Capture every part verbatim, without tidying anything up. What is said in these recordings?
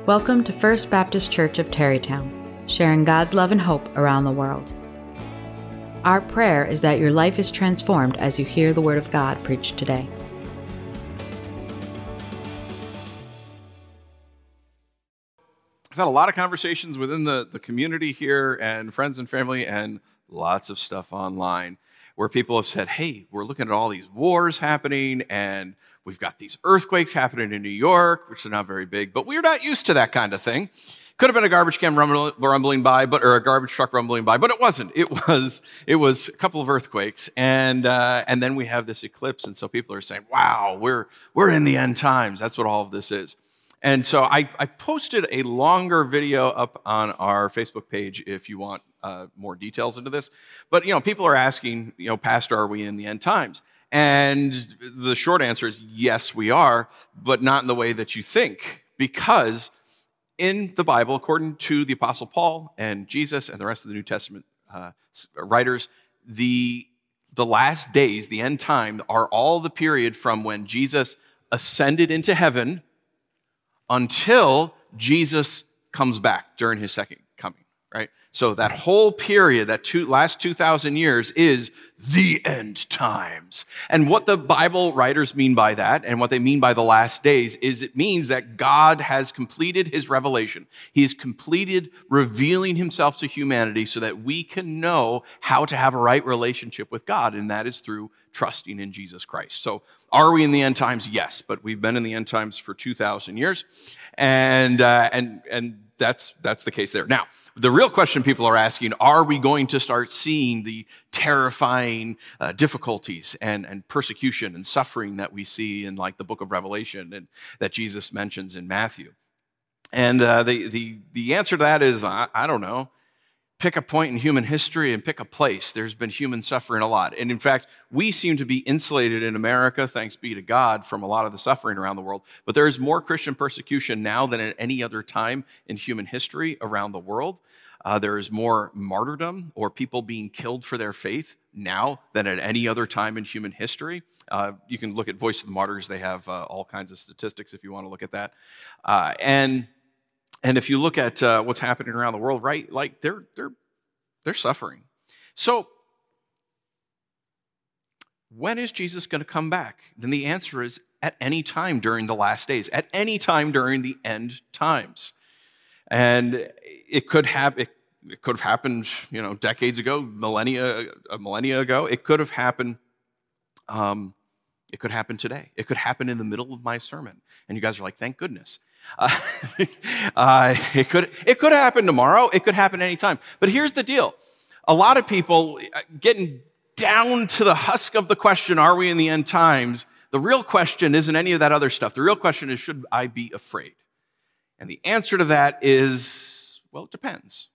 Welcome to First Baptist Church of Tarrytown, sharing God's love and hope around the world. Our prayer is that your life is transformed as you hear the Word of God preached today. I've had a lot of conversations within the, the community here and friends and family and lots of stuff online where people have said, hey, we're looking at all these wars happening and we've got these earthquakes happening in New York, which are not very big, but we're not used to that kind of thing. Could have been a garbage can rumbling, rumbling by, but or a garbage truck rumbling by, but it wasn't. It was it was a couple of earthquakes, and uh, and then we have this eclipse, and so people are saying, wow, we're we're in the end times. That's what all of this is. And so I, I posted a longer video up on our Facebook page if you want uh, more details into this. But, you know, people are asking, you know, Pastor, are we in the end times? And the short answer is yes, we are, but not in the way that you think. Because in the Bible, according to the Apostle Paul and Jesus and the rest of the New Testament uh, writers, the, the last days, the end time, are all the period from when Jesus ascended into heaven until Jesus comes back during his second coming, right? So that whole period, that two, last two thousand years is the end times. And what the Bible writers mean by that, and what they mean by the last days, is it means that God has completed his revelation. He has completed revealing himself to humanity so that we can know how to have a right relationship with God, and that is through trusting in Jesus Christ. So are we in the end times? Yes, but we've been in the end times for two thousand years, and uh, and and that's that's the case there. Now, the real question people are asking, are we going to start seeing the terrifying uh, difficulties and, and persecution and suffering that we see in like the book of Revelation and that Jesus mentions in Matthew? And uh, the, the, the answer to that is, I, I don't know. Pick a point in human history and pick a place. There's been human suffering a lot. And in fact, we seem to be insulated in America, thanks be to God, from a lot of the suffering around the world. But there is more Christian persecution now than at any other time in human history around the world. Uh, there is more martyrdom or people being killed for their faith now than at any other time in human history. Uh, you can look at Voice of the Martyrs. They have uh, all kinds of statistics if you want to look at that. Uh, and And if you look at uh, what's happening around the world, right, like they're they're they're suffering. So when is Jesus going to come back? Then the answer is at any time during the last days, at any time during the end times. And it could have it, it could have happened, you know, decades ago, millennia a millennia ago. It could have happened. Um, it could happen today. It could happen in the middle of my sermon, and you guys are like, thank goodness. Uh, uh, it could it could happen tomorrow. It could happen anytime. But here's the deal. A lot of people getting down to the husk of the question, are we in the end times? The real question isn't any of that other stuff. The real question is, should I be afraid? And the answer to that is, well, it depends.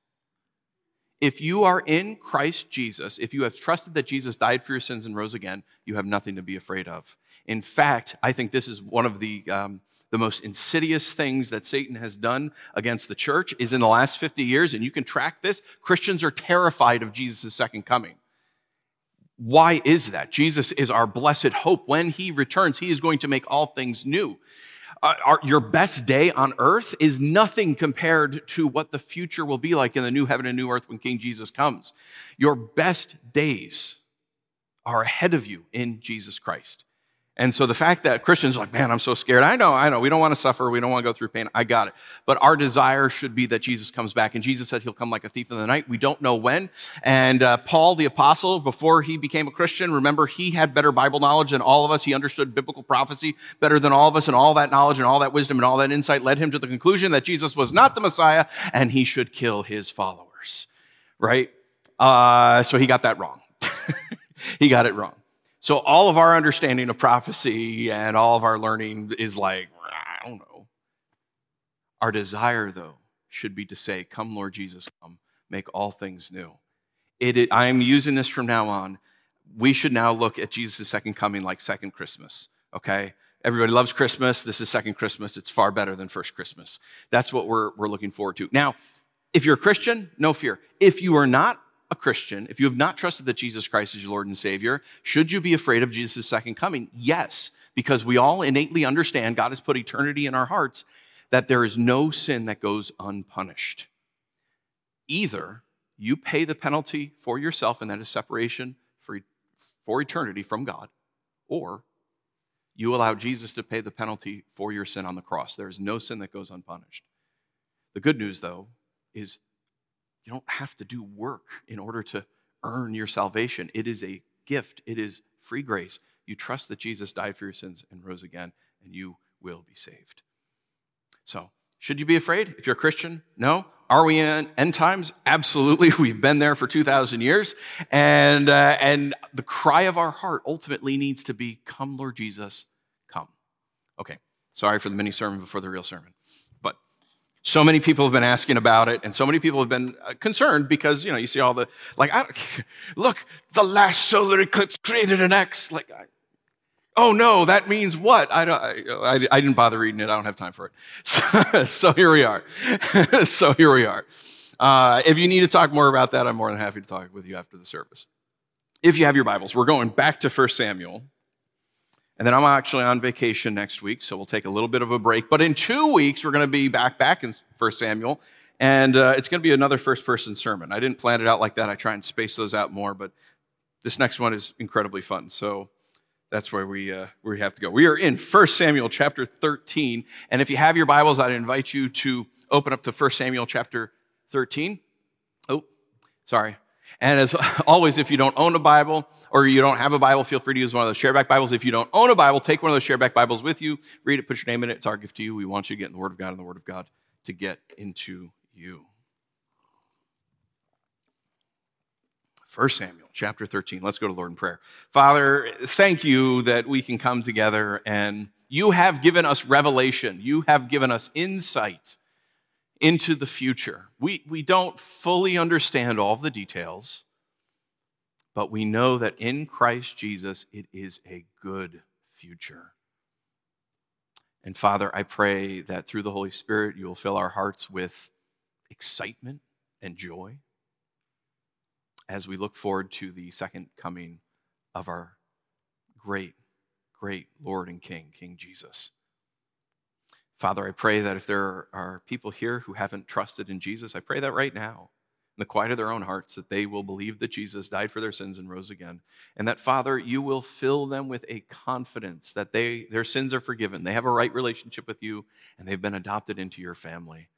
If you are in Christ Jesus, if you have trusted that Jesus died for your sins and rose again, you have nothing to be afraid of. In fact, I think this is one of the um, the most insidious things that Satan has done against the church is in the last fifty years, and you can track this, Christians are terrified of Jesus' second coming. Why is that? Jesus is our blessed hope. When he returns, he is going to make all things new. Uh, our, your best day on earth is nothing compared to what the future will be like in the new heaven and new earth when King Jesus comes. Your best days are ahead of you in Jesus Christ. And so the fact that Christians are like, man, I'm so scared. I know, I know. We don't want to suffer. We don't want to go through pain. I got it. But our desire should be that Jesus comes back. And Jesus said he'll come like a thief in the night. We don't know when. And uh, Paul, the apostle, before he became a Christian, remember, he had better Bible knowledge than all of us. He understood biblical prophecy better than all of us. And all that knowledge and all that wisdom and all that insight led him to the conclusion that Jesus was not the Messiah and he should kill his followers. Right? Uh, so he got that wrong. He got it wrong. So all of our understanding of prophecy and all of our learning is like, I don't know. Our desire, though, should be to say, come, Lord Jesus, come, make all things new. It, I am using this from now on. We should now look at Jesus' second coming like second Christmas, okay? Everybody loves Christmas. This is second Christmas. It's far better than first Christmas. That's what we're, we're looking forward to. Now, if you're a Christian, no fear. If you are not a Christian, if you have not trusted that Jesus Christ is your Lord and Savior, should you be afraid of Jesus' second coming? Yes, because we all innately understand God has put eternity in our hearts that there is no sin that goes unpunished. Either you pay the penalty for yourself, and that is separation for, for eternity from God, or you allow Jesus to pay the penalty for your sin on the cross. There is no sin that goes unpunished. The good news, though, is you don't have to do work in order to earn your salvation. It is a gift. It is free grace. You trust that Jesus died for your sins and rose again, and you will be saved. So, should you be afraid if you're a Christian? No. Are we in end times? Absolutely. We've been there for two thousand years. And, uh, and the cry of our heart ultimately needs to be, come, Lord Jesus, come. Okay, sorry for the mini sermon before the real sermon. But so many people have been asking about it, and so many people have been concerned because, you know, you see all the, like, I, look, the last solar eclipse created an X. Like, I, oh no, that means what? I, don't, I, I didn't bother reading it. I don't have time for it. So, so here we are. so here we are. Uh, if you need to talk more about that, I'm more than happy to talk with you after the service. If you have your Bibles, we're going back to First Samuel. And then I'm actually on vacation next week, so we'll take a little bit of a break. But in two weeks, we're going to be back, back in First Samuel. And uh, it's going to be another first-person sermon. I didn't plan it out like that. I try and space those out more. But this next one is incredibly fun. So that's where we uh, where we have to go. We are in First Samuel chapter thirteen. And if you have your Bibles, I'd invite you to open up to First Samuel chapter thirteen. Oh, sorry. And as always, if you don't own a Bible or you don't have a Bible, feel free to use one of those shareback Bibles. If you don't own a Bible, take one of those shareback Bibles with you. Read it, put your name in it. It's our gift to you. We want you to get in the Word of God and the Word of God to get into you. First Samuel chapter thirteen. Let's go to the Lord in prayer. Father, thank you that we can come together and you have given us revelation. You have given us insight into the future. We, we don't fully understand all of the details, but we know that in Christ Jesus, it is a good future. And Father, I pray that through the Holy Spirit, you will fill our hearts with excitement and joy as we look forward to the second coming of our great, great Lord and King, King Jesus. Father, I pray that if there are people here who haven't trusted in Jesus, I pray that right now, in the quiet of their own hearts, that they will believe that Jesus died for their sins and rose again. And that, Father, you will fill them with a confidence that they their sins are forgiven. They have a right relationship with you, and they've been adopted into your family.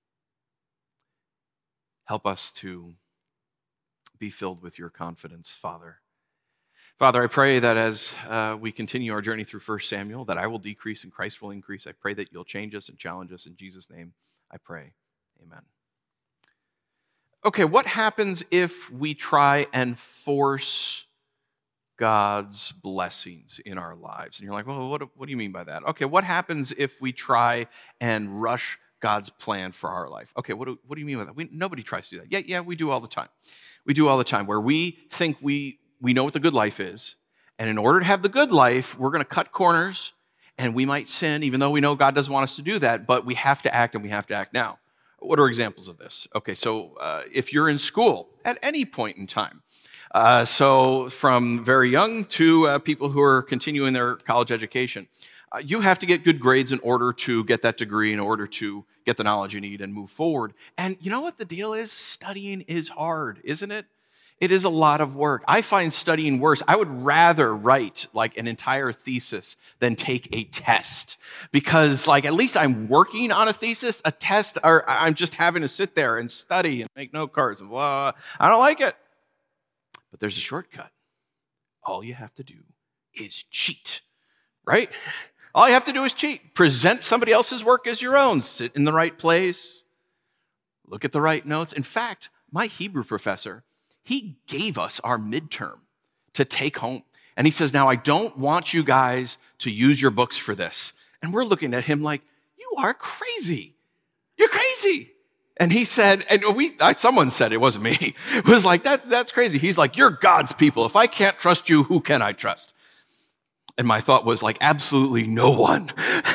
Help us to be filled with your confidence, Father. Father, I pray that as uh, we continue our journey through First Samuel, that I will decrease and Christ will increase. I pray that you'll change us and challenge us. In Jesus' name, I pray. Amen. Okay, what happens if we try and force God's blessings in our lives? And you're like, well, what, what do you mean by that? Okay, what happens if we try and rush God's plan for our life? Okay, what do, what do you mean by that? We, nobody tries to do that. Yeah, yeah, we do all the time. We do all the time where we think we We know what the good life is, and in order to have the good life, we're going to cut corners, and we might sin, even though we know God doesn't want us to do that, but we have to act, and we have to act now. What are examples of this? Okay, so uh, if you're in school at any point in time, uh, so from very young to uh, people who are continuing their college education, uh, you have to get good grades in order to get that degree, in order to get the knowledge you need and move forward. And you know what the deal is? Studying is hard, isn't it? It is a lot of work. I find studying worse. I would rather write like an entire thesis than take a test because like at least I'm working on a thesis. A test, or I'm just having to sit there and study and make note cards and blah. I don't like it. But there's a shortcut. All you have to do is cheat, right? All you have to do is cheat. Present somebody else's work as your own. Sit in the right place. Look at the right notes. In fact, my Hebrew professor, he gave us our midterm to take home. And he says, now I don't want you guys to use your books for this. And we're looking at him like, you are crazy. You're crazy. And he said, and we, I, someone said, it wasn't me. It was like, that, that's crazy. He's like, you're God's people. If I can't trust you, who can I trust? And my thought was like, absolutely no one.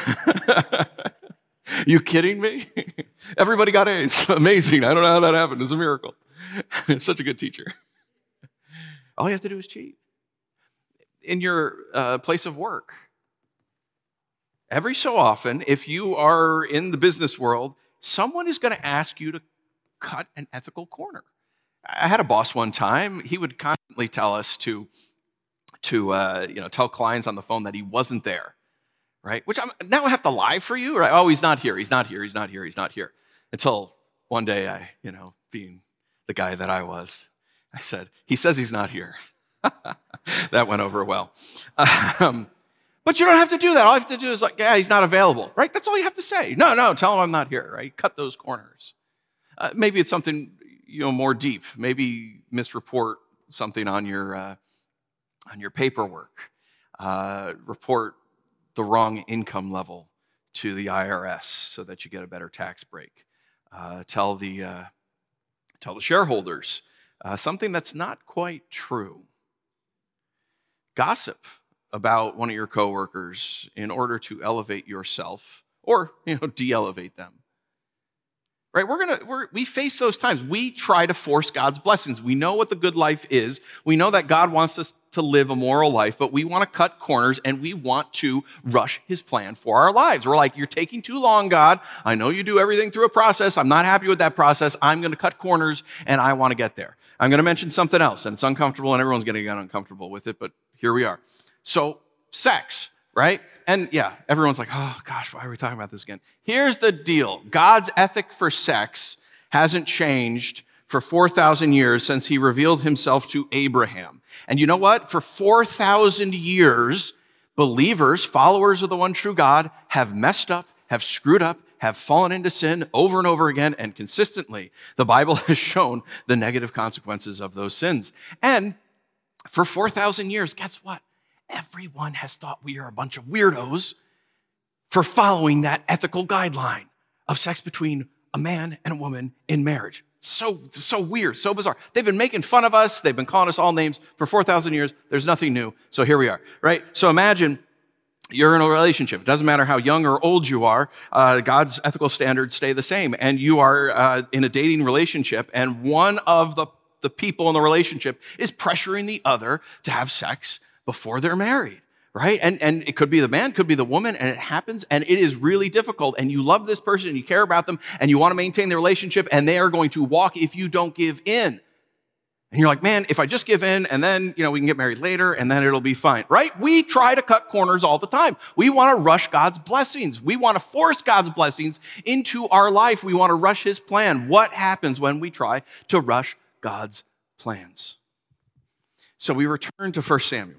You kidding me? Everybody got A's. Amazing. I don't know how that happened. It's a miracle. It's such a good teacher. All you have to do is cheat. In your uh, place of work, every so often, if you are in the business world, someone is going to ask you to cut an ethical corner. I had a boss one time. He would constantly tell us to, to uh, you know, tell clients on the phone that he wasn't there, right? Which I'm, now I have to lie for you, right? Oh, he's not here. He's not here. He's not here. He's not here. Until one day, I, you know, being the guy that I was, I said, he says he's not here. That went over well. Um, but you don't have to do that. All you have to do is like, yeah, he's not available, right? That's all you have to say. No, no, tell him I'm not here, right? Cut those corners. Uh, maybe it's something, you know, more deep. Maybe misreport something on your uh, on your paperwork. Uh, report the wrong income level to the I R S so that you get a better tax break. Uh, tell the uh, tell the shareholders uh, something that's not quite true. Gossip about one of your coworkers in order to elevate yourself or, you know, de-elevate them. Right? We're gonna we're, we face those times. We try to force God's blessings. We know what the good life is. We know that God wants us to live a moral life, but we want to cut corners and we want to rush his plan for our lives. We're like, you're taking too long, God. I know you do everything through a process. I'm not happy with that process. I'm going to cut corners and I want to get there. I'm going to mention something else, and it's uncomfortable and everyone's going to get uncomfortable with it, but here we are. So, sex. Right? And yeah, everyone's like, oh gosh, why are we talking about this again? Here's the deal. God's ethic for sex hasn't changed for four thousand years since he revealed himself to Abraham. And you know what? For four thousand years, believers, followers of the one true God, have messed up, have screwed up, have fallen into sin over and over again, and consistently, the Bible has shown the negative consequences of those sins. And for four thousand years, guess what? Everyone has thought we are a bunch of weirdos for following that ethical guideline of sex between a man and a woman in marriage. So, so weird, so bizarre. They've been making fun of us. They've been calling us all names for four thousand years. There's nothing new. So here we are, right? So imagine you're in a relationship. It doesn't matter how young or old you are. Uh, God's ethical standards stay the same. And you are uh, in a dating relationship, and one of the, the people in the relationship is pressuring the other to have sex before they're married, right? And and it could be the man, could be the woman, and it happens, and it is really difficult, and you love this person, and you care about them, and you want to maintain the relationship, and they are going to walk if you don't give in. And you're like, man, if I just give in, and then, you know, we can get married later, and then it'll be fine, right? We try to cut corners all the time. We want to rush God's blessings. We want to force God's blessings into our life. We want to rush his plan. What happens when we try to rush God's plans? So we return to First Samuel.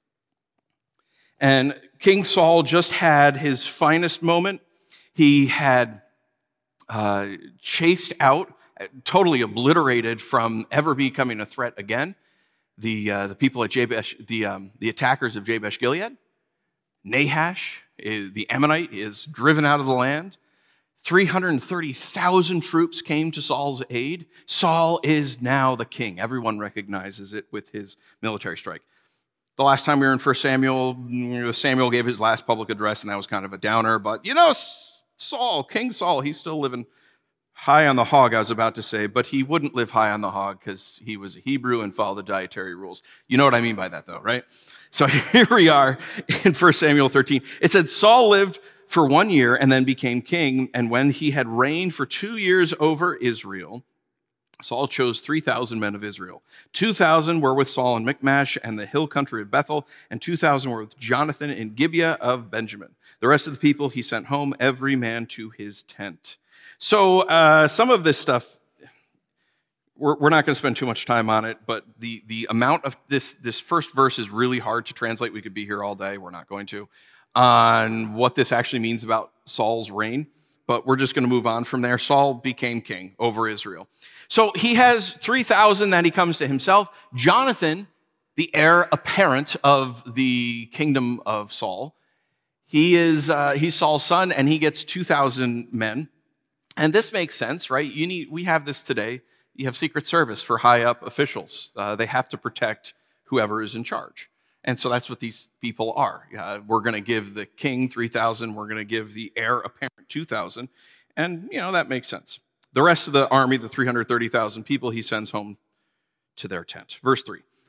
And King Saul just had his finest moment. He had uh, chased out, totally obliterated from ever becoming a threat again, the uh, the people at Jabesh, the um, the attackers of Jabesh Gilead. Nahash, is, the Ammonite, is driven out of the land. three hundred thirty thousand troops came to Saul's aid. Saul is now the king. Everyone recognizes it with his military strike. The last time we were in First Samuel, Samuel gave his last public address, and that was kind of a downer. But, you know, Saul, King Saul, he's still living high on the hog, I was about to say. But he wouldn't live high on the hog because he was a Hebrew and followed the dietary rules. You know what I mean by that, though, right? So here we are in First Samuel thirteen. It said, Saul lived for one year and then became king. And when he had reigned for two years over Israel, Saul chose three thousand men of Israel. two thousand were with Saul in Michmash and the hill country of Bethel, and two thousand were with Jonathan in Gibeah of Benjamin. The rest of the people he sent home, every man to his tent. So uh, some of this stuff, we're, we're not going to spend too much time on it, but the, the amount of this, this first verse is really hard to translate. We could be here all day. We're not going to. On what this actually means about Saul's reign, but we're just going to move on from there. Saul became king over Israel. So he has three thousand that he comes to himself. Jonathan, the heir apparent of the kingdom of Saul, he is uh, he's Saul's son, and he gets two thousand men. And this makes sense, right? You need we have this today. You have Secret Service for high up officials. Uh, they have to protect whoever is in charge. And so that's what these people are. Uh, we're going to give the king three thousand. We're going to give the heir apparent two thousand. And, you know, that makes sense. The rest of the army, the three hundred thirty thousand people, he sends home to their tent. Verse three.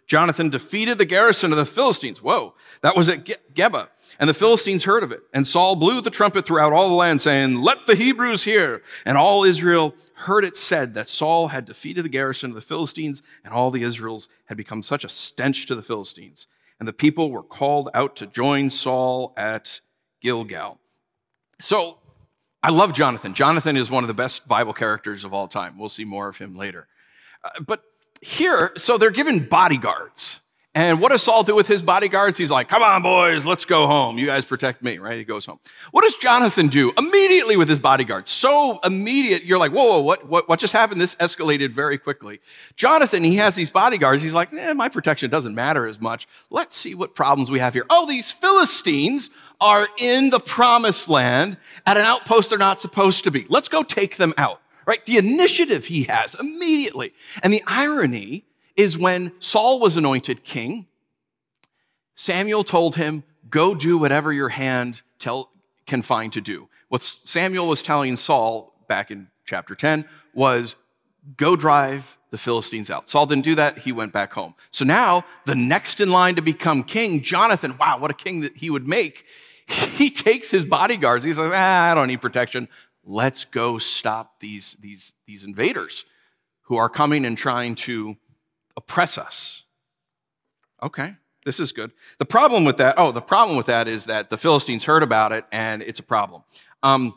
Jonathan defeated the garrison of the Philistines. Whoa, that was at Geba. And the Philistines heard of it. And Saul blew the trumpet throughout all the land, saying, let the Hebrews hear. And all Israel heard it said that Saul had defeated the garrison of the Philistines, and all the Israels had become such a stench to the Philistines. And the people were called out to join Saul at Gilgal. So I love Jonathan. Jonathan is one of the best Bible characters of all time. We'll see more of him later. Uh, but here, so they're given bodyguards. And what does Saul do with his bodyguards? He's like, come on, boys, let's go home. You guys protect me, right? He goes home. What does Jonathan do immediately with his bodyguards? So immediate, you're like, whoa, whoa, what, what, what just happened? This escalated very quickly. Jonathan, he has these bodyguards. He's like, eh, my protection doesn't matter as much. Let's see what problems we have here. Oh, these Philistines are in the promised land at an outpost they're not supposed to be. Let's go take them out, right? The initiative he has immediately. And the irony is when Saul was anointed king, Samuel told him, go do whatever your hand tell, can find to do. What Samuel was telling Saul back in chapter ten was, go drive the Philistines out. Saul didn't do that. He went back home. So now the next in line to become king, Jonathan, wow, what a king that he would make. He takes his bodyguards. He's like, ah, I don't need protection. Let's go stop these, these, these invaders who are coming and trying to oppress us. Okay, this is good. The problem with that, oh, the problem with that is that the Philistines heard about it, and it's a problem. Um,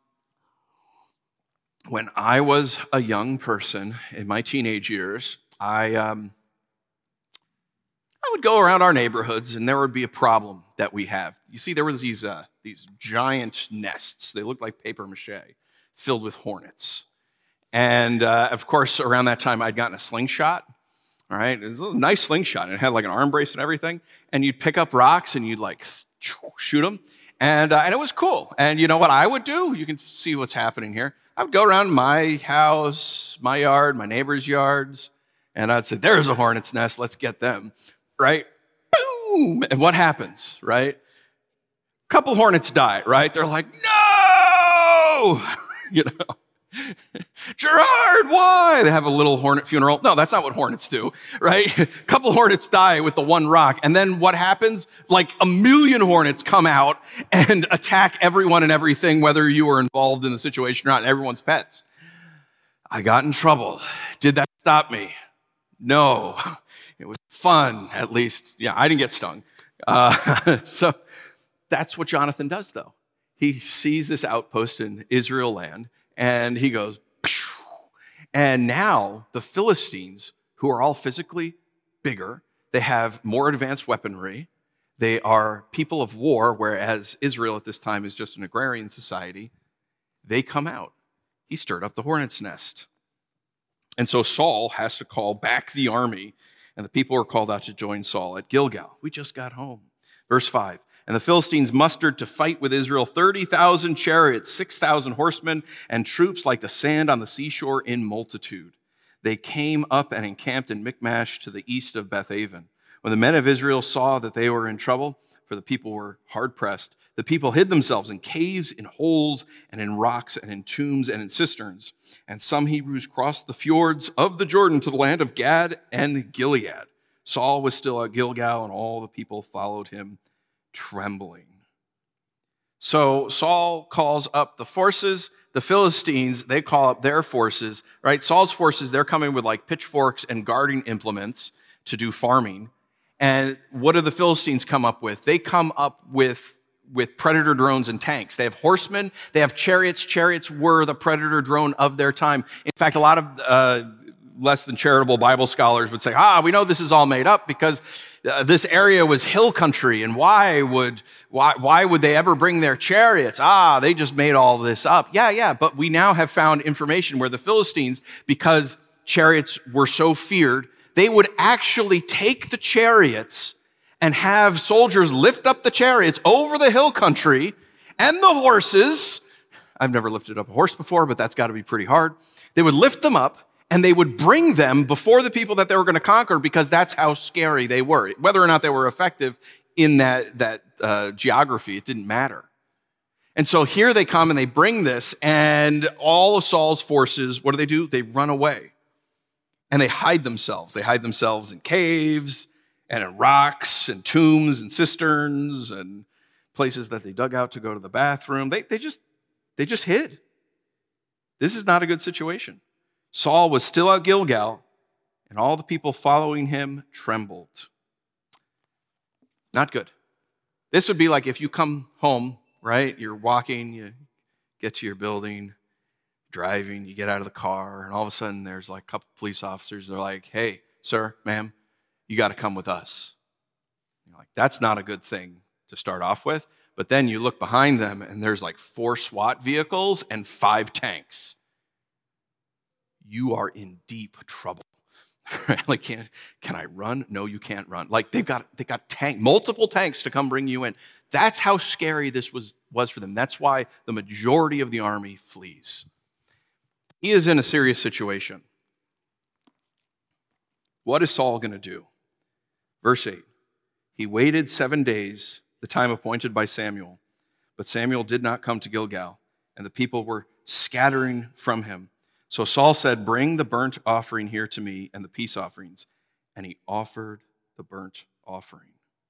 when I was a young person in my teenage years, I um, I would go around our neighborhoods, and there would be a problem that we have. You see, there were these uh, these giant nests. They looked like paper mache, filled with hornets. And uh, of course, around that time, I'd gotten a slingshot. All right, it was a nice slingshot, and it had like an arm brace and everything. And you'd pick up rocks and you'd like shoot them, and uh, and it was cool. And you know what I would do? You can see what's happening here. I would go around my house, my yard, my neighbor's yards, and I'd say, "There's a hornet's nest. Let's get them." Right? Boom! And what happens? Right? A couple hornets die. Right? They're like, "No!" you know. Gerard, why? They have a little hornet funeral. No, that's not what hornets do, right? A couple hornets die with the one rock. And then what happens? Like a million hornets come out and attack everyone and everything, whether you were involved in the situation or not, and everyone's pets. I got in trouble. Did that stop me? No. It was fun, at least. Yeah, I didn't get stung. Uh, so that's what Jonathan does, though. He sees this outpost in Israel land, and he goes, phew. And now the Philistines, who are all physically bigger, they have more advanced weaponry, they are people of war, whereas Israel at this time is just an agrarian society, they come out. He stirred up the hornet's nest. And so Saul has to call back the army, and the people were called out to join Saul at Gilgal. We just got home. Verse five. And the Philistines mustered to fight with Israel thirty thousand chariots, six thousand horsemen, and troops like the sand on the seashore in multitude. They came up and encamped in Michmash to the east of Bethaven. When the men of Israel saw that they were in trouble, for the people were hard-pressed, the people hid themselves in caves, in holes, and in rocks, and in tombs, and in cisterns. And some Hebrews crossed the fjords of the Jordan to the land of Gad and Gilead. Saul was still at Gilgal, and all the people followed him, trembling. So Saul calls up the forces. The Philistines, they call up their forces, right? Saul's forces, they're coming with like pitchforks and gardening implements to do farming. And what do the Philistines come up with? They come up with, with predator drones and tanks. They have horsemen. They have chariots. Chariots were the predator drone of their time. In fact, a lot of uh, less than charitable Bible scholars would say, ah, we know this is all made up because Uh, this area was hill country, and why would why why would they ever bring their chariots? Ah, they just made all this up. Yeah, yeah, but we now have found information where the Philistines, because chariots were so feared, they would actually take the chariots and have soldiers lift up the chariots over the hill country and the horses. I've never lifted up a horse before, but that's got to be pretty hard. They would lift them up, and they would bring them before the people that they were going to conquer, because that's how scary they were. Whether or not they were effective in that, that uh, geography, it didn't matter. And so here they come and they bring this, and all of Saul's forces, what do they do? They run away. and they hide themselves. They hide themselves in caves and in rocks and tombs and cisterns and places that they dug out to go to the bathroom. They, they just they just hid. This is not a good situation. Saul was still at Gilgal, and all the people following him trembled. Not good. This would be like if you come home, right? You're walking, you get to your building, driving, you get out of the car, and all of a sudden there's like a couple police officers. They're like, hey, sir, ma'am, you got to come with us. You're like, that's not a good thing to start off with. But then you look behind them, and there's like four SWAT vehicles and five tanks. You are in deep trouble. Like, can, can I run? No, you can't run. Like, they've got they got tank, multiple tanks to come bring you in. That's how scary this was, was for them. That's why the majority of the army flees. He is in a serious situation. What is Saul going to do? Verse eight, he waited seven days, the time appointed by Samuel, but Samuel did not come to Gilgal, and the people were scattering from him. So Saul said, bring the burnt offering here to me and the peace offerings. And he offered the burnt offering.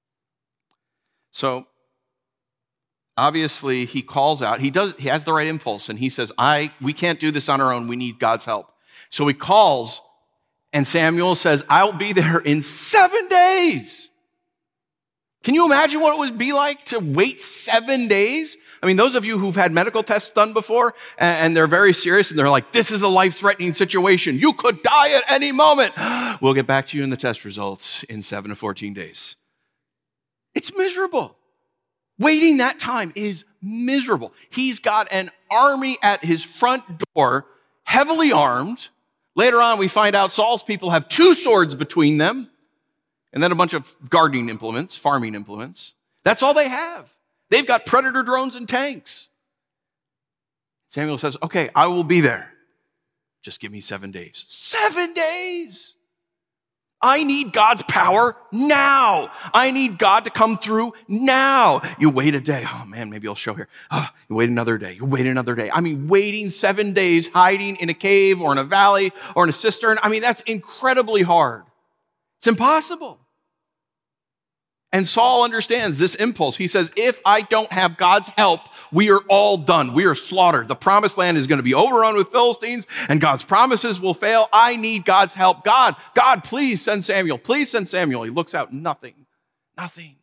So obviously he calls out. He does. He has the right impulse, and he says, "I we can't do this on our own. We need God's help." So he calls, and Samuel says, "I'll be there in seven days." Can you imagine what it would be like to wait seven days? I mean, those of you who've had medical tests done before, and they're very serious, and they're like, this is a life-threatening situation. You could die at any moment. We'll get back to you in the test results in seven to fourteen days. It's miserable. Waiting that time is miserable. He's got an army at his front door, heavily armed. Later on, we find out Saul's people have two swords between them, and then a bunch of gardening implements, farming implements. That's all they have. They've got Predator drones and tanks. Samuel says, okay, I will be there. Just give me seven days. Seven days! I need God's power now. I need God to come through now. You wait a day. Oh man, maybe I'll show here. Oh, you wait another day. You wait another day. I mean, waiting seven days, hiding in a cave or in a valley or in a cistern. I mean, that's incredibly hard. It's impossible. And Saul understands this impulse. He says, if I don't have God's help, we are all done. We are slaughtered. The promised land is going to be overrun with Philistines, and God's promises will fail. I need God's help. God, God, please send Samuel. Please send Samuel. He looks out, nothing, nothing.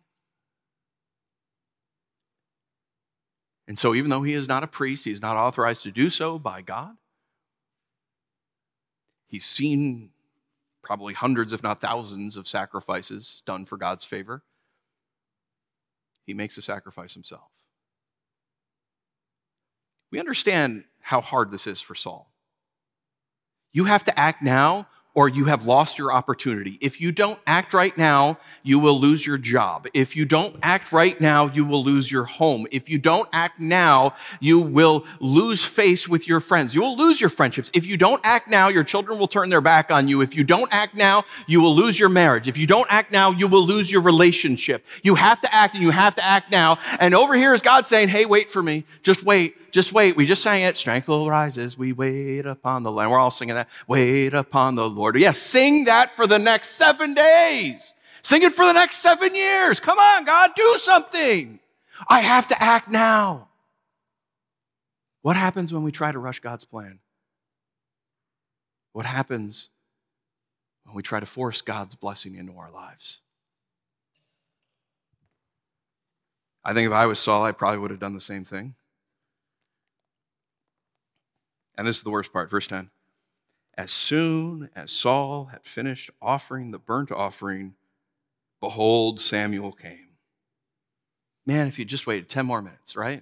And so even though he is not a priest, he is not authorized to do so by God. He's seen probably hundreds, if not thousands, of sacrifices done for God's favor. He makes a sacrifice himself. We understand how hard this is for Saul. You have to act now, or you have lost your opportunity. If you don't act right now, you will lose your job. If you don't act right now, you will lose your home. If you don't act now, you will lose face with your friends. You will lose your friendships. If you don't act now, your children will turn their back on you. If you don't act now, you will lose your marriage. If you don't act now, you will lose your relationship. You have to act, and you have to act now. And over here is God saying, hey, wait for me. Just wait. Just wait. We just sang it. Strength will rise as we wait upon the Lord. We're all singing that. Wait upon the Lord. Yes, sing that for the next seven days. Sing it for the next seven years. Come on, God, do something. I have to act now. What happens when we try to rush God's plan? What happens when we try to force God's blessing into our lives? I think if I was Saul, I probably would have done the same thing. And this is the worst part, verse ten. As soon as Saul had finished offering the burnt offering, behold, Samuel came. Man, if you just waited ten more minutes, right?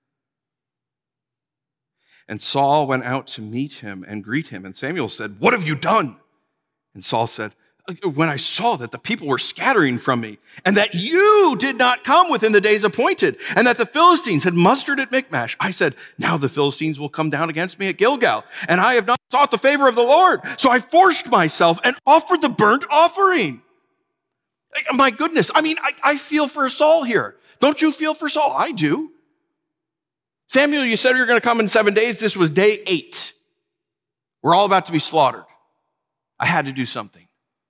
And Saul went out to meet him and greet him. And Samuel said, what have you done? And Saul said, when I saw that the people were scattering from me, and that you did not come within the days appointed, and that the Philistines had mustered at Michmash, I said, now the Philistines will come down against me at Gilgal, and I have not sought the favor of the Lord. So I forced myself and offered the burnt offering. My goodness, I mean, I, I feel for Saul here. Don't you feel for Saul? I do. Samuel, you said you're going to come in seven days. This was day eight. We're all about to be slaughtered. I had to do something.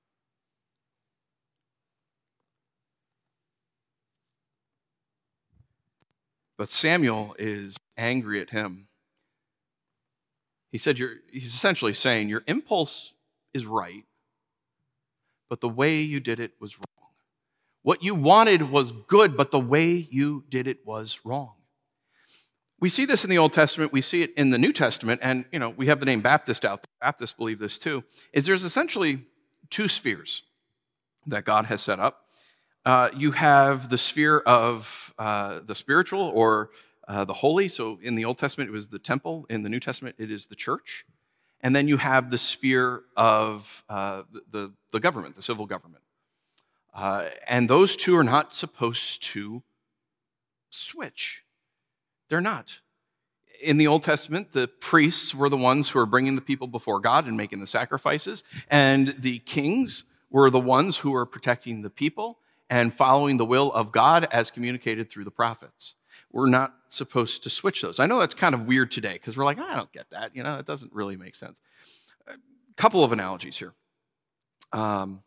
But Samuel is angry at him. He said, you're, he's essentially saying, your impulse is right, but the way you did it was wrong. What you wanted was good, but the way you did it was wrong. We see this in the Old Testament, we see it in the New Testament, and you know, we have the name Baptist out there. Baptists believe this too, is there's essentially two spheres that God has set up. Uh, you have the sphere of uh, the spiritual or uh, the holy. So in the Old Testament, it was the temple. In the New Testament, it is the church. And then you have the sphere of uh, the, the government, the civil government. Uh, and those two are not supposed to switch. They're not. In the Old Testament, the priests were the ones who were bringing the people before God and making the sacrifices. And the kings were the ones who were protecting the people and following the will of God as communicated through the prophets. We're not supposed to switch those. I know that's kind of weird today because we're like, I don't get that. You know, it doesn't really make sense. A couple of analogies here. Um,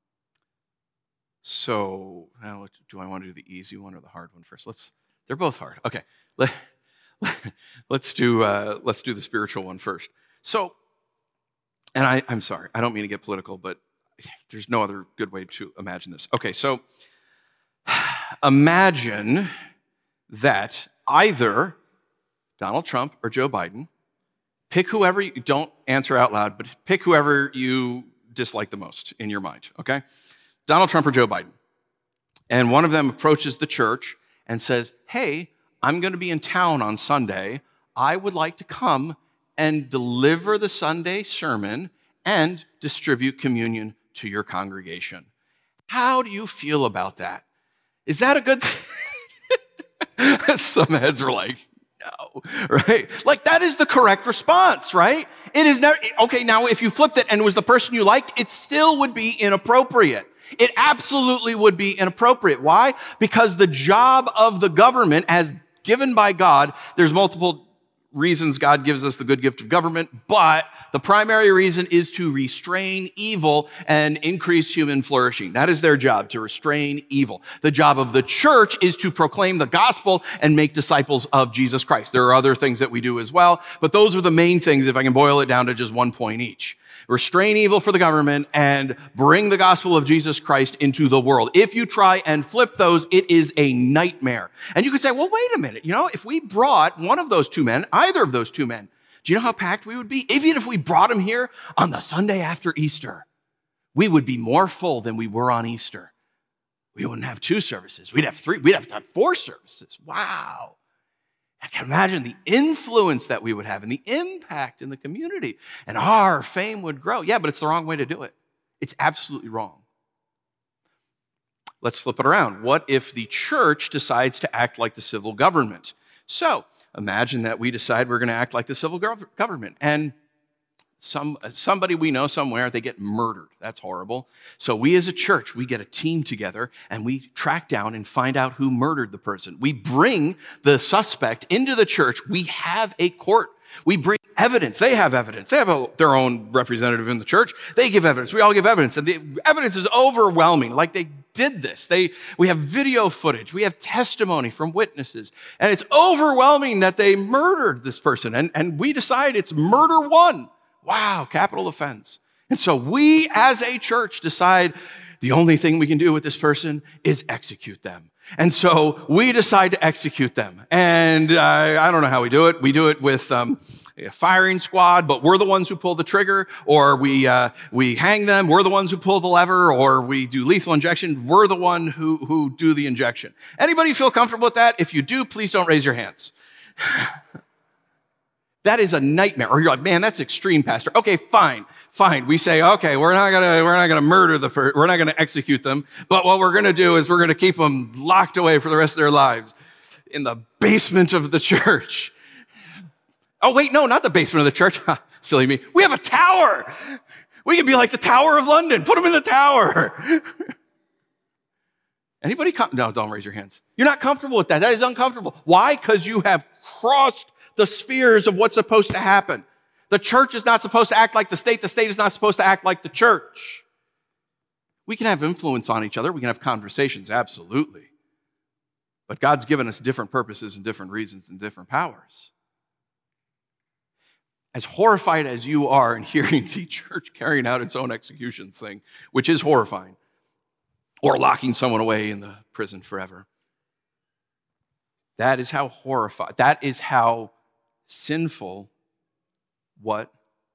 so, now, do I want to do the easy one or the hard one first? Let's. They're both hard. Okay, Let, let's do uh, let's do the spiritual one first. So, and I, I'm sorry, I don't mean to get political, but there's no other good way to imagine this. Okay, so imagine that either Donald Trump or Joe Biden, pick whoever, you don't answer out loud, but pick whoever you dislike the most in your mind, okay? Donald Trump or Joe Biden. And one of them approaches the church and says, hey, I'm going to be in town on Sunday. I would like to come and deliver the Sunday sermon and distribute communion to your congregation. How do you feel about that? Is that a good thing? Some heads are like, no, right? Like that is the correct response, right? It is never, okay, now if you flipped it and it was the person you liked, it still would be inappropriate. It absolutely would be inappropriate. Why? Because the job of the government as given by God, there's multiple reasons God gives us the good gift of government, but the primary reason is to restrain evil and increase human flourishing. That is their job, to restrain evil. The job of the church is to proclaim the gospel and make disciples of Jesus Christ. There are other things that we do as well, but those are the main things if I can boil it down to just one point each. Restrain evil for the government and bring the gospel of Jesus Christ into the world. If you try and flip those, it is a nightmare. And you could say, well, wait a minute. You know, if we brought one of those two men, either of those two men, do you know how packed we would be? Even if we brought him here on the Sunday after Easter, we would be more full than we were on Easter. We wouldn't have two services. We'd have three. We'd have to have four services. Wow. I can imagine the influence that we would have and the impact in the community, and our fame would grow. Yeah, but it's the wrong way to do it. It's absolutely wrong. Let's flip it around. What if the church decides to act like the civil government? So imagine that we decide we're going to act like the civil gov- government, and some somebody we know somewhere, they get murdered. That's horrible. So we as a church, we get a team together and we track down and find out who murdered the person. We bring the suspect into the church. We have a court. We bring evidence. They have evidence. They have a, their own representative in the church. They give evidence. We all give evidence. And the evidence is overwhelming. Like they did this. They, we have video footage. We have testimony from witnesses. And it's overwhelming that they murdered this person. And, and we decide it's murder one. Wow, capital offense. And so we as a church decide the only thing we can do with this person is execute them. And so we decide to execute them. And uh, I don't know how we do it. We do it with um, a firing squad, but we're the ones who pull the trigger, or we uh, we hang them. We're the ones who pull the lever, or we do lethal injection. We're the one who, who do the injection. Anybody feel comfortable with that? If you do, please don't raise your hands. That is a nightmare. Or you're like, man, that's extreme, Pastor. Okay, fine, fine. We say, okay, we're not gonna, we're not gonna murder the, first, we're not gonna execute them. But what we're gonna do is we're gonna keep them locked away for the rest of their lives in the basement of the church. Oh wait, no, not the basement of the church. Silly me. We have a tower. We could be like the Tower of London. Put them in the tower. Anybody? Com- no, don't raise your hands. You're not comfortable with that. That is uncomfortable. Why? Because you have crossed the spheres of what's supposed to happen. The church is not supposed to act like the state. The state is not supposed to act like the church. We can have influence on each other. We can have conversations, absolutely. But God's given us different purposes and different reasons and different powers. As horrified as you are in hearing the church carrying out its own execution thing, which is horrifying, or locking someone away in the prison forever, that is how horrified, that is how sinful what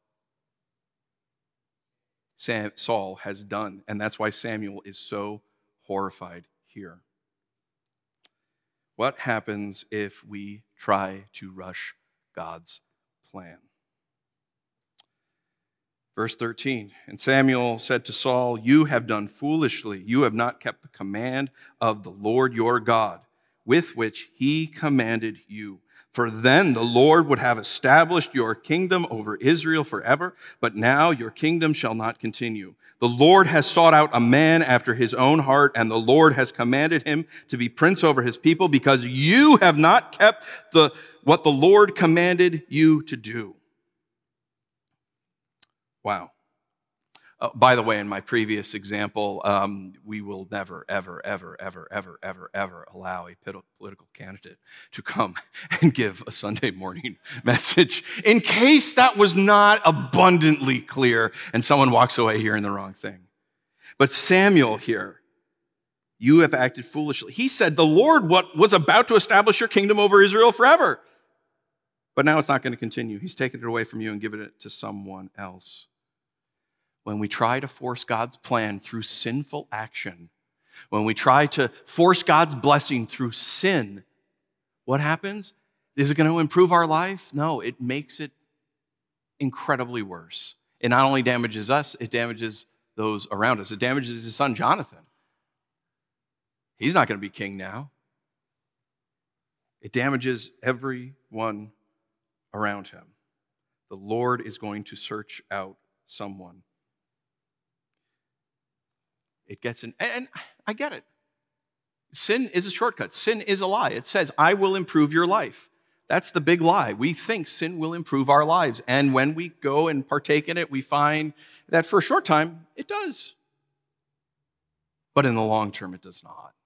Sam, Saul has done. And that's why Samuel is so horrified here. What happens if we try to rush God's plan? Verse thirteen, and Samuel said to Saul, "You have done foolishly. You have not kept the command of the Lord your God, with which he commanded you. For then the Lord would have established your kingdom over Israel forever, but now your kingdom shall not continue. The Lord has sought out a man after his own heart, and the Lord has commanded him to be prince over his people, because you have not kept the what the Lord commanded you to do." Wow. Uh, by the way, in my previous example, um, we will never, ever, ever, ever, ever, ever, ever allow a political candidate to come and give a Sunday morning message, in case that was not abundantly clear and someone walks away hearing the wrong thing. But Samuel here, you have acted foolishly. He said, the Lord what was about to establish your kingdom over Israel forever. But now it's not going to continue. He's taken it away from you and given it to someone else. When we try to force God's plan through sinful action, when we try to force God's blessing through sin, what happens? Is it going to improve our life? No, it makes it incredibly worse. It not only damages us, it damages those around us. It damages his son Jonathan. He's not going to be king now. It damages everyone around him. The Lord is going to search out someone. It gets in, and I get it. Sin is a shortcut. Sin is a lie. It says, I will improve your life. That's the big lie. We think sin will improve our lives. And when we go and partake in it, we find that for a short time, it does. But in the long term, it does not.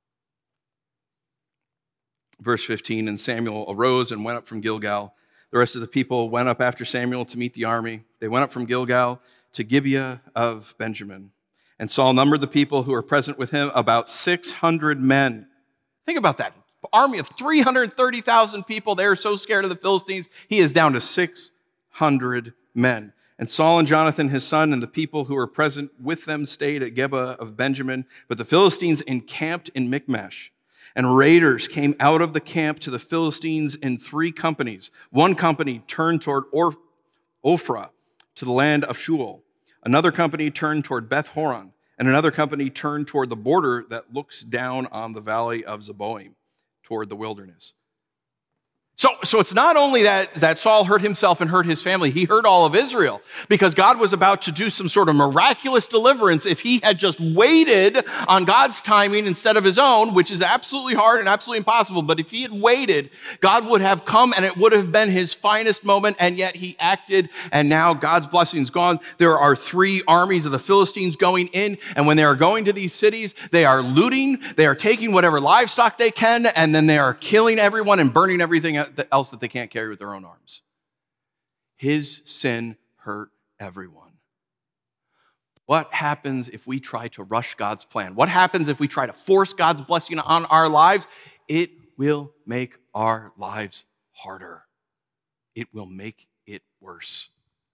Verse fifteen, and Samuel arose and went up from Gilgal. The rest of the people went up after Samuel to meet the army. They went up from Gilgal to Gibeah of Benjamin. And Saul numbered the people who were present with him, about six hundred men. Think about that. Army of three hundred thirty thousand people. They are so scared of the Philistines. He is down to six hundred men. And Saul and Jonathan, his son, and the people who were present with them stayed at Gibeah of Benjamin. But the Philistines encamped in Michmash. And raiders came out of the camp to the Philistines in three companies. One company turned toward Or- Ophrah to the land of Shual. Another company turned toward Beth Horon, and another company turned toward the border that looks down on the valley of Zeboim, toward the wilderness. So, so it's not only that, that Saul hurt himself and hurt his family, he hurt all of Israel, because God was about to do some sort of miraculous deliverance if he had just waited on God's timing instead of his own, which is absolutely hard and absolutely impossible. But if he had waited, God would have come and it would have been his finest moment, and yet he acted, and now God's blessing is gone. There are three armies of the Philistines going in, and when they are going to these cities, they are looting, they are taking whatever livestock they can, and then they are killing everyone and burning everything else that they can't carry with their own arms. His sin hurt everyone. What happens if we try to rush God's plan? What happens if we try to force God's blessing on our lives? It will make our lives harder. It will make it worse.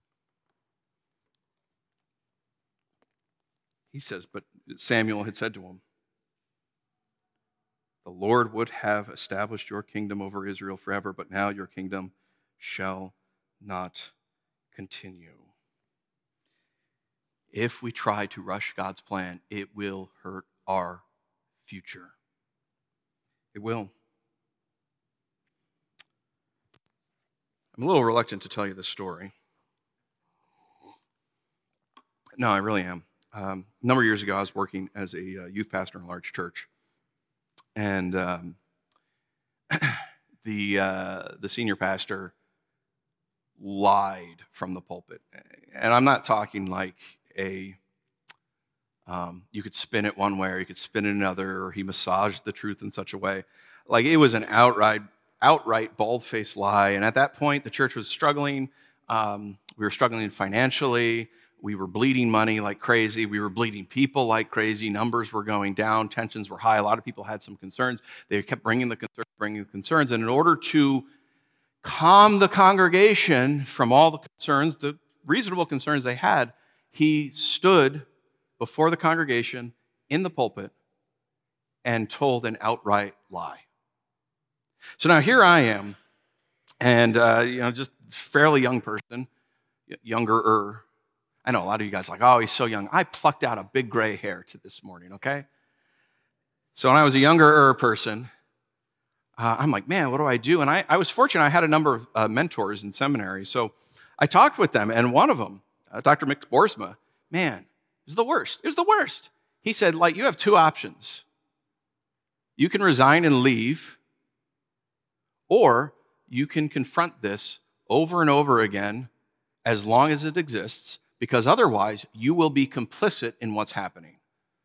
He says, but Samuel had said to him, the Lord would have established your kingdom over Israel forever, but now your kingdom shall not continue. If we try to rush God's plan, it will hurt our future. It will. I'm a little reluctant to tell you this story. No, I really am. Um, a number of years ago, I was working as a uh, youth pastor in a large church. And um, the uh, the senior pastor lied from the pulpit. And I'm not talking like a, um, you could spin it one way or you could spin it another, or he massaged the truth in such a way. Like it was an outright, outright bald-faced lie. And at that point, the church was struggling. Um, we were struggling financially. We were bleeding money like crazy. We were bleeding people like crazy. Numbers were going down. Tensions were high. A lot of people had some concerns. They kept bringing the concerns, bringing the concerns. And in order to calm the congregation from all the concerns, the reasonable concerns they had, he stood before the congregation in the pulpit and told an outright lie. So now here I am, and uh, you know, just fairly young person, younger-er. I know a lot of you guys are like, oh, he's so young. I plucked out a big gray hair to this morning, okay? So when I was a younger person, uh, I'm like, man, what do I do? And I, I was fortunate. I had a number of uh, mentors in seminary. So I talked with them, and one of them, uh, Doctor Mick Boersma, man, it was the worst. It was the worst. He said, like, you have two options. You can resign and leave, or you can confront this over and over again as long as it exists, because otherwise you will be complicit in what's happening.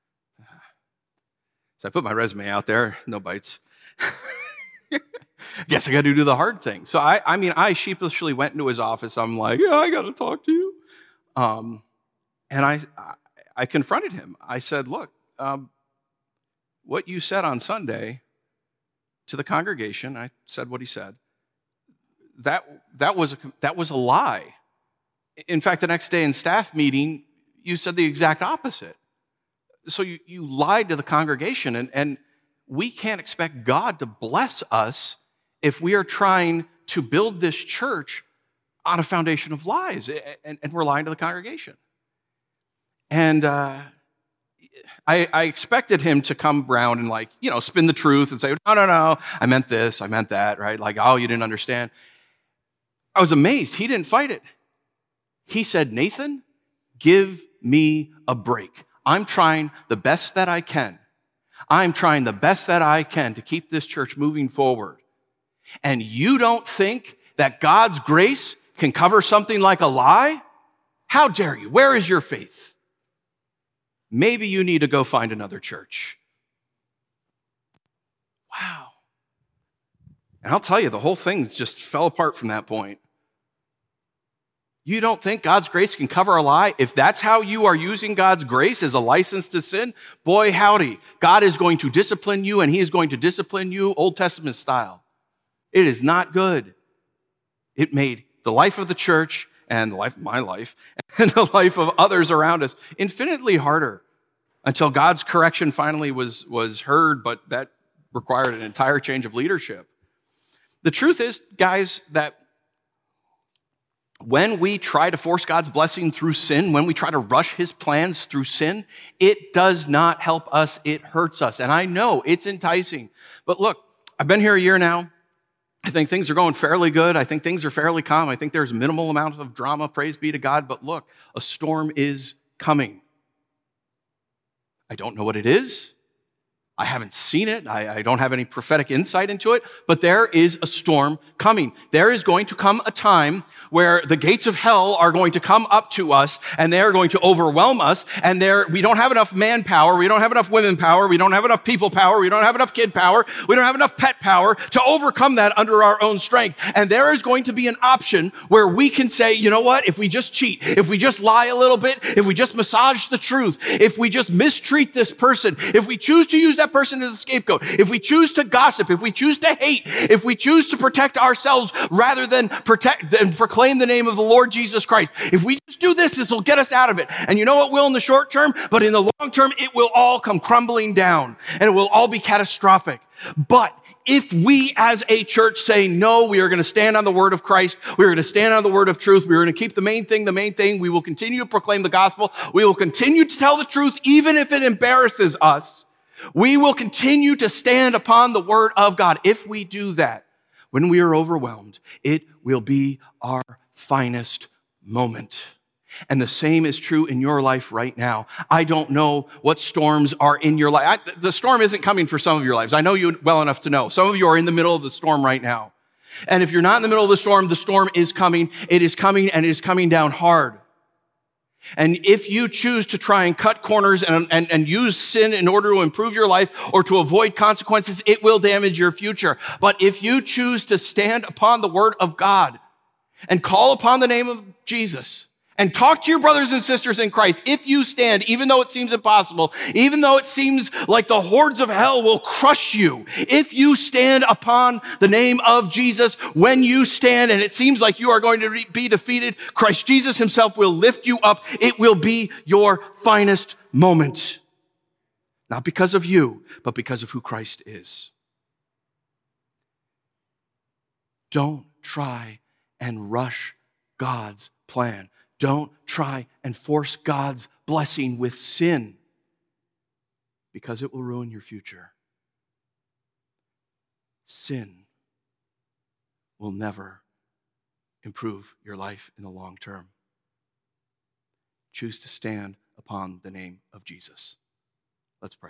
So I put my resume out there, no bites. Guess I got to do the hard thing. So I, I mean, I sheepishly went into his office. I'm like, yeah, I got to talk to you. Um, and I, I, I confronted him. I said, look, um, what you said on Sunday to the congregation, I said what he said, that, that, was, a, that was a lie. In fact, the next day in staff meeting, you said the exact opposite. So you, you lied to the congregation, and, and we can't expect God to bless us if we are trying to build this church on a foundation of lies, and, and we're lying to the congregation. And uh, I, I expected him to come around and like, you know, spin the truth and say, no, no, no, I meant this, I meant that, right? Like, oh, you didn't understand. I was amazed. He didn't fight it. He said, Nathan, give me a break. I'm trying the best that I can. I'm trying the best that I can to keep this church moving forward. And you don't think that God's grace can cover something like a lie? How dare you? Where is your faith? Maybe you need to go find another church. Wow. And I'll tell you, the whole thing just fell apart from that point. You don't think God's grace can cover a lie? If that's how you are using God's grace as a license to sin, boy, howdy, God is going to discipline you, and he is going to discipline you Old Testament style. It is not good. It made the life of the church and the life of my life and the life of others around us infinitely harder until God's correction finally was, was heard, but that required an entire change of leadership. The truth is, guys, that when we try to force God's blessing through sin, when we try to rush his plans through sin, it does not help us. It hurts us. And I know it's enticing. But look, I've been here a year now. I think things are going fairly good. I think things are fairly calm. I think there's minimal amount of drama, praise be to God. But look, a storm is coming. I don't know what it is. I haven't seen it. I, I don't have any prophetic insight into it, but there is a storm coming. There is going to come a time where the gates of hell are going to come up to us, and they are going to overwhelm us, and there we don't have enough manpower, we don't have enough women power, we don't have enough people power, we don't have enough kid power, we don't have enough pet power to overcome that under our own strength. And there is going to be an option where we can say, you know what, if we just cheat, if we just lie a little bit, if we just massage the truth, if we just mistreat this person, if we choose to use that person as a scapegoat, if we choose to gossip, if we choose to hate, if we choose to protect ourselves rather than protect and proclaim the name of the Lord Jesus Christ, if we just do this, this will get us out of it. And you know what will in the short term, but in the long term, it will all come crumbling down and it will all be catastrophic. But if we as a church say, no, we are going to stand on the word of Christ, we are going to stand on the word of truth, we are going to keep the main thing the main thing, we will continue to proclaim the gospel, we will continue to tell the truth even if it embarrasses us, we will continue to stand upon the word of God. If we do that, when we are overwhelmed, it will be our finest moment. And the same is true in your life right now. I don't know what storms are in your life. I, the storm isn't coming for some of your lives. I know you well enough to know. Some of you are in the middle of the storm right now. And if you're not in the middle of the storm, the storm is coming. It is coming, and it is coming down hard. And if you choose to try and cut corners and, and, and use sin in order to improve your life or to avoid consequences, it will damage your future. But if you choose to stand upon the word of God and call upon the name of Jesus and talk to your brothers and sisters in Christ, if you stand, even though it seems impossible, even though it seems like the hordes of hell will crush you, if you stand upon the name of Jesus, when you stand and it seems like you are going to be defeated, Christ Jesus himself will lift you up. It will be your finest moment. Not because of you, but because of who Christ is. Don't try and rush God's plan. Don't try and force God's blessing with sin, because it will ruin your future. Sin will never improve your life in the long term. Choose to stand upon the name of Jesus. Let's pray.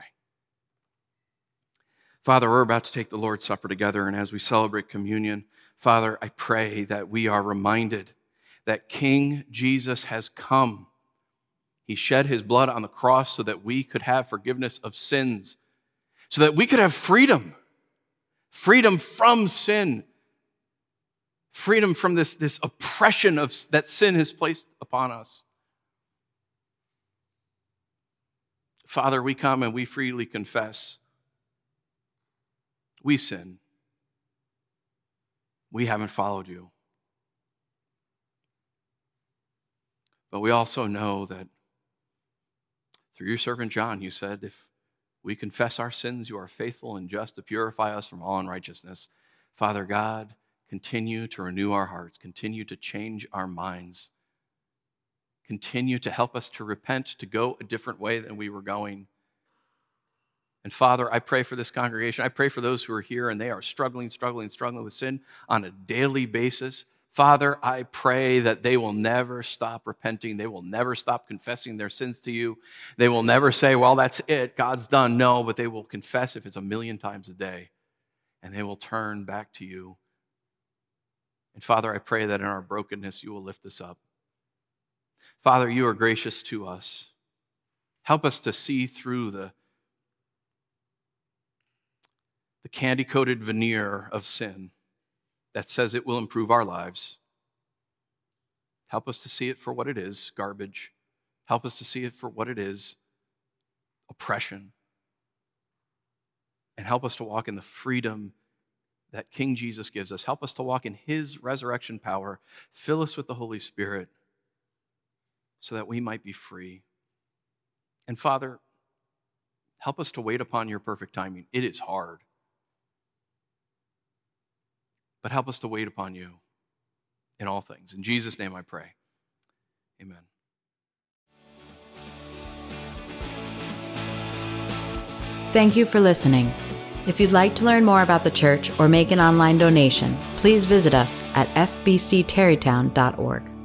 Father, we're about to take the Lord's Supper together, and as we celebrate communion, Father, I pray that we are reminded that King Jesus has come. He shed his blood on the cross so that we could have forgiveness of sins, so that we could have freedom, freedom from sin, freedom from this, this oppression of, that sin has placed upon us. Father, we come and we freely confess. We sin. We haven't followed you. But we also know that through your servant John, you said, if we confess our sins, you are faithful and just to purify us from all unrighteousness. Father God, continue to renew our hearts, continue to change our minds, continue to help us to repent, to go a different way than we were going. And Father, I pray for this congregation. I pray for those who are here and they are struggling, struggling, struggling with sin on a daily basis. Father, I pray that they will never stop repenting. They will never stop confessing their sins to you. They will never say, well, that's it, God's done. No, but they will confess if it's a million times a day, and they will turn back to you. And Father, I pray that in our brokenness, you will lift us up. Father, you are gracious to us. Help us to see through the, the candy-coated veneer of sin that says it will improve our lives. Help us to see it for what it is, garbage. Help us to see it for what it is, oppression. And help us to walk in the freedom that King Jesus gives us. Help us to walk in his resurrection power. Fill us with the Holy Spirit so that we might be free. And Father, help us to wait upon your perfect timing. It is hard. But help us to wait upon you in all things. In Jesus' name I pray. Amen. Thank you for listening. If you'd like to learn more about the church or make an online donation, please visit us at f b c tarrytown dot org.